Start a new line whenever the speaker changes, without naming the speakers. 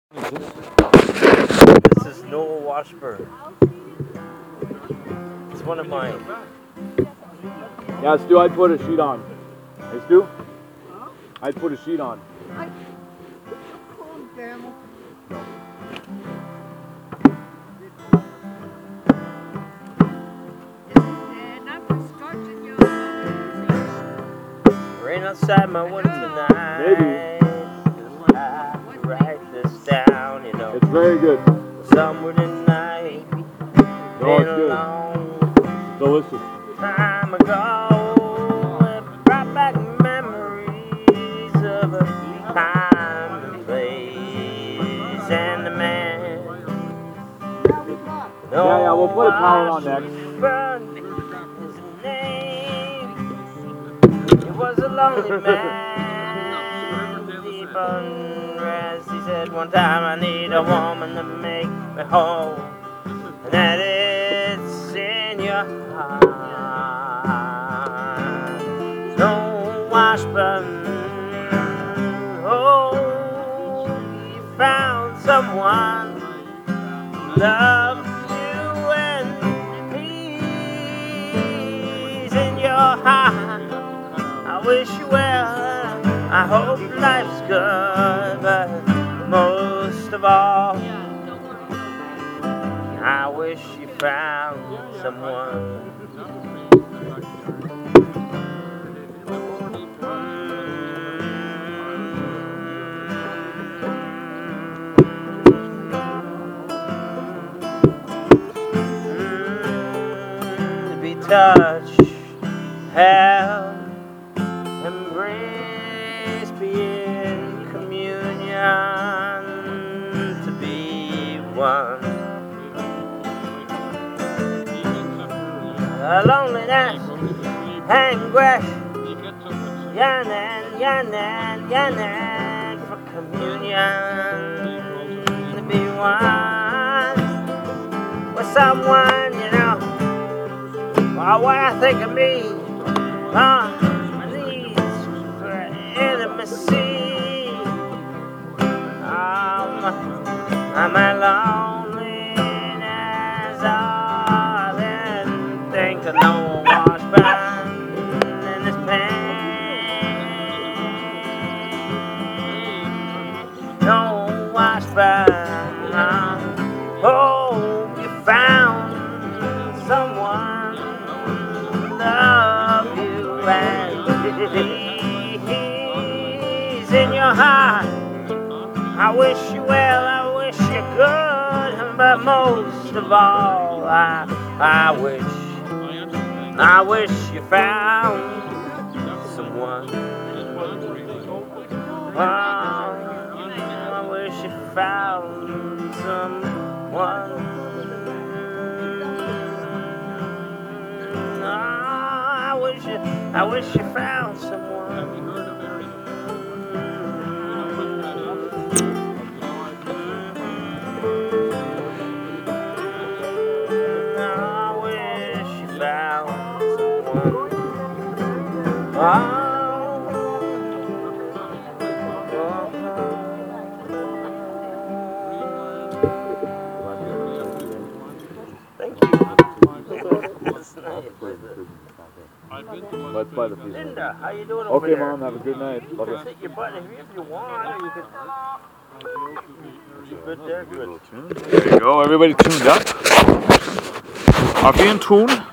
This is Noah Washburn. It's one of mine.
Yeah, Stu, I'd put a sheet on. Hey, Stu? I'd put a sheet on.
Rain outside my window tonight.
Maybe.
I write this down, you know.
It's very good.
Somewhere tonight.
No, it's
Been a
good.
long
Delicious.
time ago. It brought back memories of a time and place and the man.
Yeah, we'll put a towel on next.
His name. He was a lonely man, deep unrest. He said, one time I need a woman to make me whole, and that it's in your heart. No Washburn, oh, you found someone who loves you and he's in your heart. I wish you well, I hope life's good, but most of all, I wish you found someone. To be touched, held, embrace, be in communion, to be one. Loneliness, anguish, yearning for communion, to be one with someone, you know. Well, what I think of me, intimacy. My loneliness, all and think of no Washburn in this pain. No Washburn. Hope you found someone who love you and he's in your heart. I wish you well, I wish you good, but most of all, I wish you found someone. I wish you found someone. I wish you found someone. Thank you. That's nice.
Let's buy the piece.
Linda, how you doing over there?
Okay, Mom, have a good night. Love you.
Sit your butt if you want, or you could. Good there, good.
There you go. Everybody tuned up. Coffee and tune.